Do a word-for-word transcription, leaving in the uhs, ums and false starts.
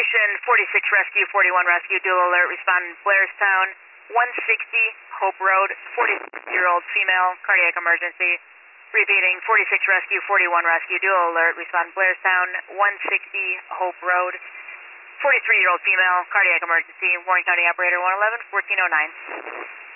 Attention, forty-six Rescue, forty-one Rescue, dual alert, respond Blairstown, one sixty Hope Road, forty-six-year-old female, cardiac emergency. Repeating, forty-six Rescue, forty-one Rescue, dual alert, respond Blairstown, one sixty Hope Road, forty-three-year-old female, cardiac emergency. Warren County Operator one eleven, fourteen oh nine.